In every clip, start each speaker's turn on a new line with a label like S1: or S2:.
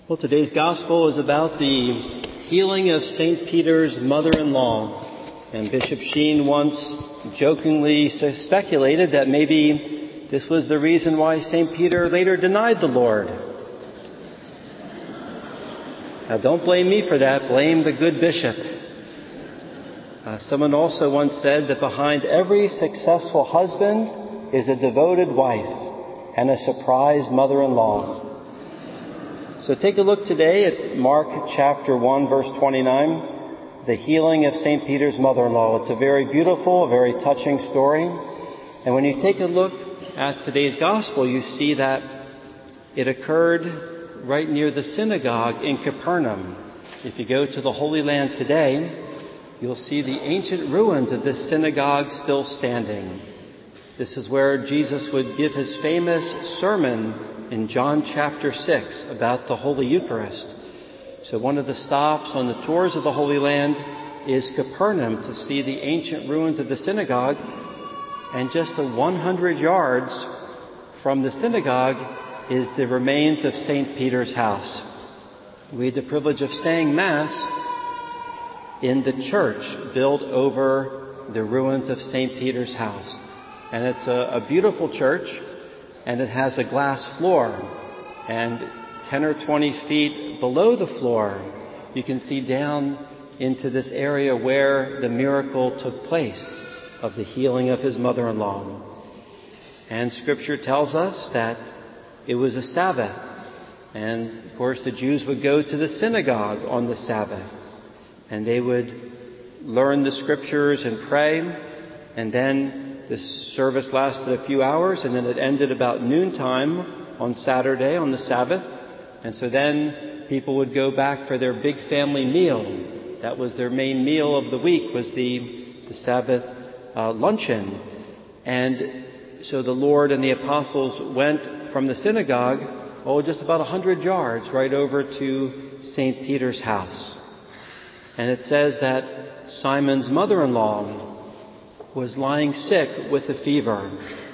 S1: Well, today's gospel is about the healing of St. Peter's mother-in-law. And Bishop Sheen once jokingly speculated that maybe this was the reason why St. Peter later denied the Lord. Now, don't blame me for that. Blame the good bishop. Someone also once said that behind every successful husband is a devoted wife and a surprised mother-in-law. So take a look today at Mark chapter 1, verse 29, the healing of St. Peter's mother-in-law. It's a very beautiful, a very touching story. And when you take a look at today's gospel, you see that it occurred right near the synagogue in Capernaum. If you go to the Holy Land today, you'll see the ancient ruins of this synagogue still standing. This is where Jesus would give his famous sermon in John chapter 6 about the Holy Eucharist. So one of the stops on the tours of the Holy Land is Capernaum to see the ancient ruins of the synagogue. And just 100 yards from the synagogue is the remains of St. Peter's house. We had the privilege of saying Mass in the church built over the ruins of St. Peter's house. And it's a beautiful church. And it has a glass floor, and 10 or 20 feet below the floor, you can see down into this area where the miracle took place of the healing of his mother-in-law. And Scripture tells us that it was a Sabbath. And, of course, the Jews would go to the synagogue on the Sabbath, and they would learn the Scriptures and pray, and then this service lasted a few hours, and then it ended about noontime on Saturday, on the Sabbath. And so then people would go back for their big family meal. That was their main meal of the week, was the Sabbath luncheon. And so the Lord and the apostles went from the synagogue, just about 100 yards, right over to St. Peter's house. And it says that Simon's mother-in-law was lying sick with a fever.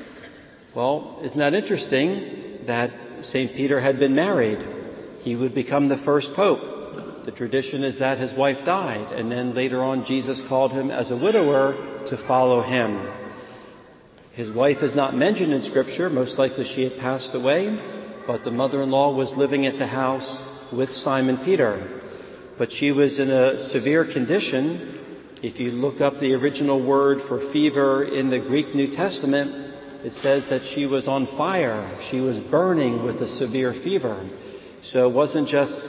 S1: Well, isn't that interesting that St. Peter had been married? He would become the first pope. The tradition is that his wife died, and then later on Jesus called him as a widower to follow him. His wife is not mentioned in Scripture. Most likely she had passed away, but the mother-in-law was living at the house with Simon Peter. But she was in a severe condition. If you look up the original word for fever in the Greek New Testament, it says that she was on fire. She was burning with a severe fever. So it wasn't just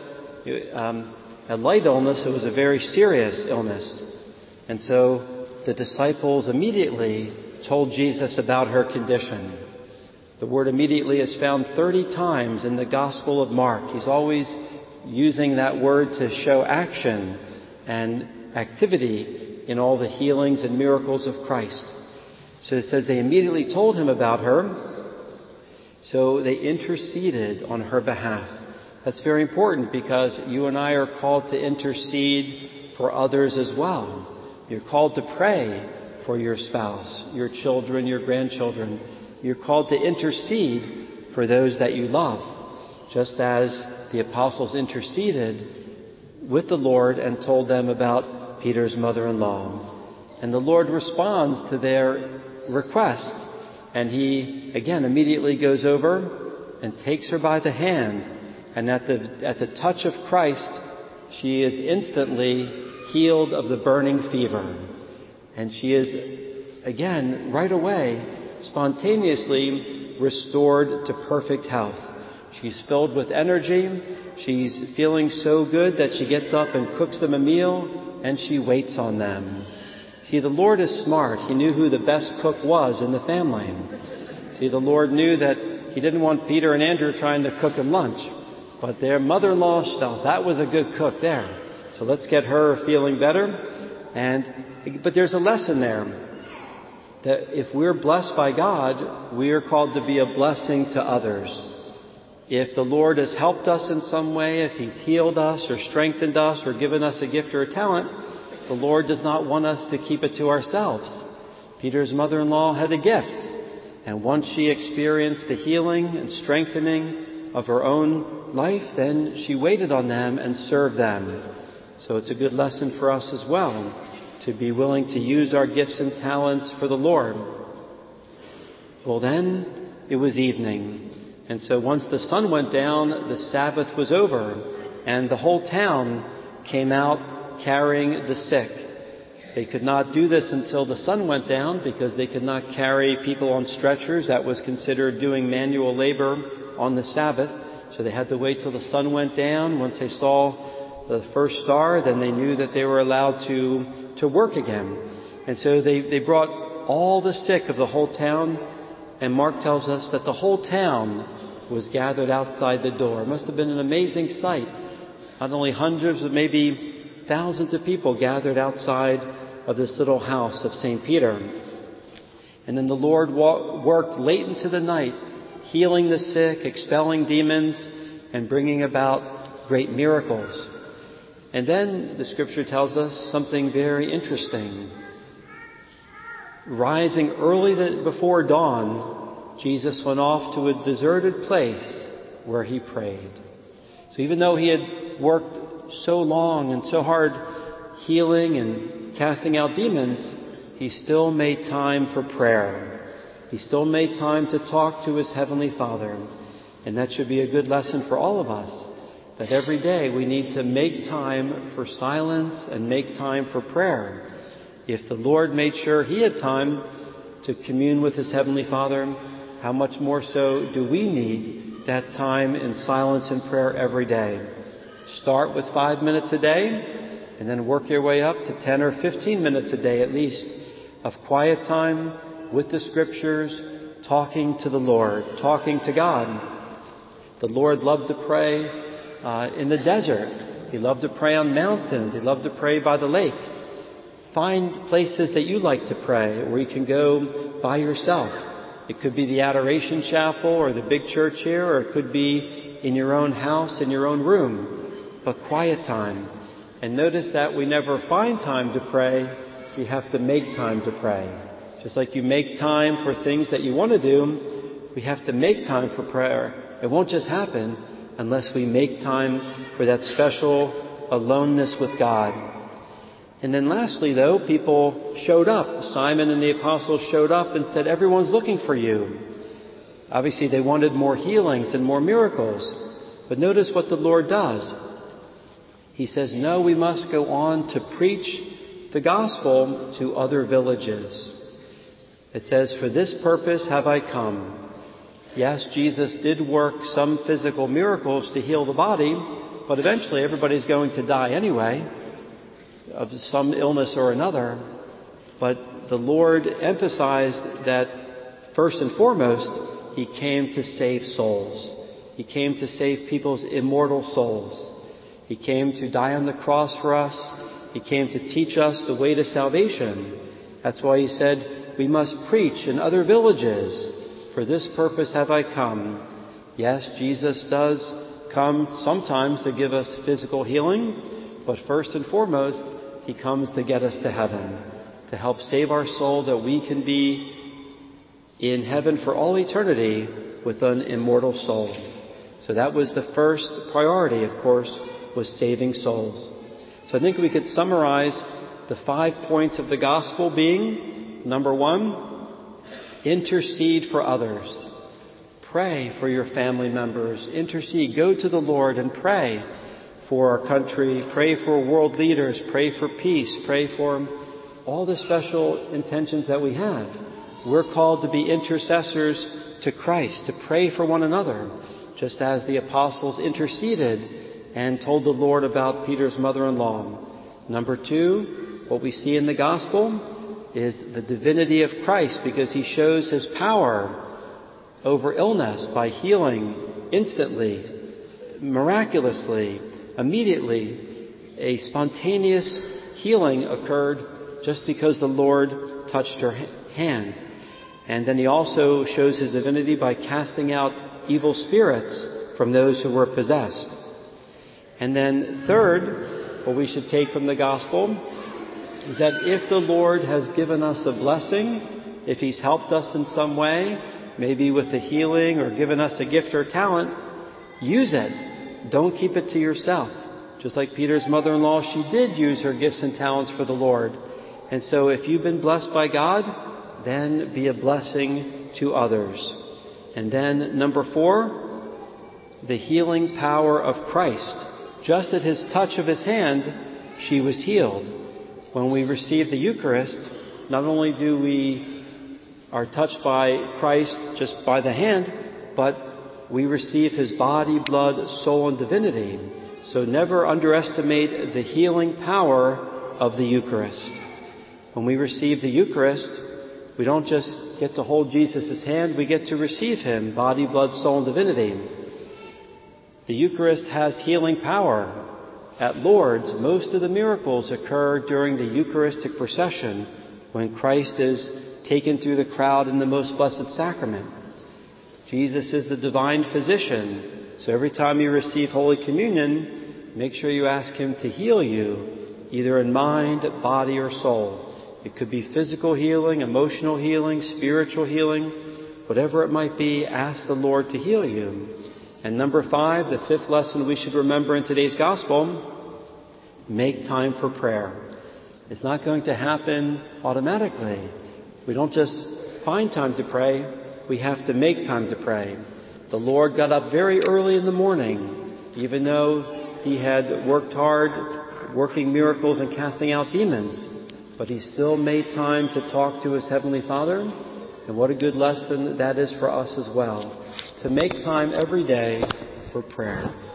S1: a light illness, it was a very serious illness. And so the disciples immediately told Jesus about her condition. The word immediately is found 30 times in the Gospel of Mark. He's always using that word to show action and activity in all the healings and miracles of Christ. So it says they immediately told him about her. So they interceded on her behalf. That's very important because you and I are called to intercede for others as well. You're called to pray for your spouse, your children, your grandchildren. You're called to intercede for those that you love, just as the apostles interceded with the Lord and told them about Peter's mother-in-law. And the Lord responds to their request. And he, again, immediately goes over and takes her by the hand. And at the touch of Christ, she is instantly healed of the burning fever. And she is, again, right away, spontaneously restored to perfect health. She's filled with energy. She's feeling so good that she gets up and cooks them a meal. And she waits on them. See, the Lord is smart. He knew who the best cook was in the family. See, the Lord knew that he didn't want Peter and Andrew trying to cook him lunch. But their mother-in-law felt that was a good cook there. So let's get her feeling better. But there's a lesson there. That if we're blessed by God, we are called to be a blessing to others. If the Lord has helped us in some way, if he's healed us or strengthened us or given us a gift or a talent, the Lord does not want us to keep it to ourselves. Peter's mother-in-law had a gift. And once she experienced the healing and strengthening of her own life, then she waited on them and served them. So it's a good lesson for us as well, to be willing to use our gifts and talents for the Lord. Well, then it was evening. And so once the sun went down, the Sabbath was over, and the whole town came out carrying the sick. They could not do this until the sun went down because they could not carry people on stretchers. That was considered doing manual labor on the Sabbath. So they had to wait till the sun went down. Once they saw the first star, then they knew that they were allowed to work again. And so they brought all the sick of the whole town. And Mark tells us that the whole town was gathered outside the door. It must have been an amazing sight. Not only hundreds, but maybe thousands of people gathered outside of this little house of St. Peter. And then the Lord worked late into the night, healing the sick, expelling demons, and bringing about great miracles. And then the scripture tells us something very interesting. Rising early before dawn, Jesus went off to a deserted place where he prayed. So even though he had worked so long and so hard healing and casting out demons, he still made time for prayer. He still made time to talk to his Heavenly Father. And that should be a good lesson for all of us, that every day we need to make time for silence and make time for prayer. If the Lord made sure he had time to commune with his Heavenly Father, how much more so do we need that time in silence and prayer every day? Start with 5 minutes a day, and then work your way up to 10 or 15 minutes a day at least of quiet time with the Scriptures, talking to the Lord, talking to God. The Lord loved to pray in the desert. He loved to pray on mountains. He loved to pray by the lake. Find places that you like to pray, where you can go by yourself. It could be the Adoration Chapel or the big church here, or it could be in your own house, in your own room. But quiet time. And notice that we never find time to pray. We have to make time to pray. Just like you make time for things that you want to do, we have to make time for prayer. It won't just happen unless we make time for that special aloneness with God. And then lastly, though, people showed up. Simon and the apostles showed up and said, everyone's looking for you. Obviously, they wanted more healings and more miracles. But notice what the Lord does. He says, no, we must go on to preach the gospel to other villages. It says, for this purpose have I come. Yes, Jesus did work some physical miracles to heal the body, but eventually everybody's going to die anyway of some illness or another. But the Lord emphasized that first and foremost, he came to save souls. He came to save people's immortal souls. He came to die on the cross for us. He came to teach us the way to salvation. That's why he said, we must preach in other villages. For this purpose have I come. Yes, Jesus does come sometimes to give us physical healing, but first and foremost, he comes to get us to heaven, to help save our soul that we can be in heaven for all eternity with an immortal soul. So that was the first priority, of course, was saving souls. So I think we could summarize the 5 points of the gospel being, number 1, intercede for others. Pray for your family members. Intercede. Go to the Lord and pray for our country. Pray for world leaders. Pray for peace. Pray for all the special intentions that we have. We're called to be intercessors to Christ, to pray for one another, just as the apostles interceded and told the Lord about Peter's mother-in-law. Number 2, what we see in the gospel is the divinity of Christ, because he shows his power over illness by healing instantly, miraculously, immediately. A spontaneous healing occurred just because the Lord touched her hand. And then he also shows his divinity by casting out evil spirits from those who were possessed. And then third, what we should take from the gospel is that if the Lord has given us a blessing, if he's helped us in some way, maybe with the healing or given us a gift or talent, use it. don't keep it to yourself. Just like Peter's mother-in-law, she did use her gifts and talents for the Lord. And so if you've been blessed by God, then be a blessing to others. And then number 4, the healing power of Christ. Just at his touch of his hand, she was healed. When we receive the Eucharist, not only do we are touched by Christ just by the hand, but we receive his body, blood, soul, and divinity. So never underestimate the healing power of the Eucharist. When we receive the Eucharist, we don't just get to hold Jesus' hand, we get to receive him, body, blood, soul, and divinity. The Eucharist has healing power. At Lourdes, most of the miracles occur during the Eucharistic procession when Christ is taken through the crowd in the most blessed sacrament. Jesus is the divine physician, so every time you receive Holy Communion, make sure you ask him to heal you, either in mind, body, or soul. It could be physical healing, emotional healing, spiritual healing, whatever it might be, ask the Lord to heal you. And number 5, the 5th lesson we should remember in today's Gospel, make time for prayer. It's not going to happen automatically. We don't just find time to pray, we have to make time to pray. The Lord got up very early in the morning, even though he had worked hard, working miracles and casting out demons. But he still made time to talk to his Heavenly Father. And what a good lesson that is for us as well, to make time every day for prayer.